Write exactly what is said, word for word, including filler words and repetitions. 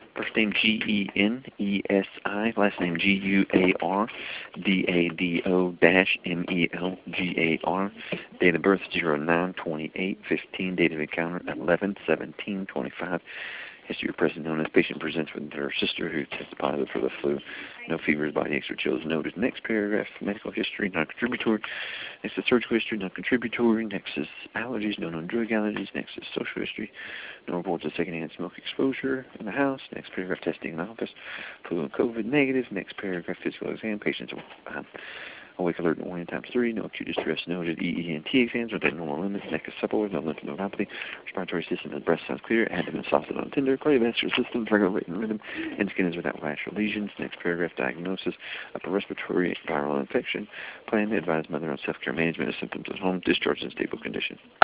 First name G E N E S I, last name G U A R D A D O M E L G A R. Date of birth zero nine twenty-eight fifteen. Date of encounter eleven seventeen twenty-five. History of present known as patient presents with her sister who tested positive for the flu. No fevers, body aches, or chills noted. Next paragraph, medical history, non-contributory. Next is surgical history, non-contributory. Next is allergies, no known drug allergies. Next is social history, no reports of secondhand smoke exposure in the house. Next paragraph, testing in the office, flu and COVID negative. Next paragraph, physical exam, patients um, awake, alert, and orient times three. No acute distress noted. E E N T exams within normal limits. Neck is supple, no lymph nodopathy. Respiratory system and breast sounds clear. Abdomen soft and tender. Cardiovascular system, regular rate and rhythm. And skin is without rash or lesions. Next paragraph, diagnosis. Upper respiratory viral infection. Plan to advise mother on self-care management of symptoms at home. Discharge in stable condition.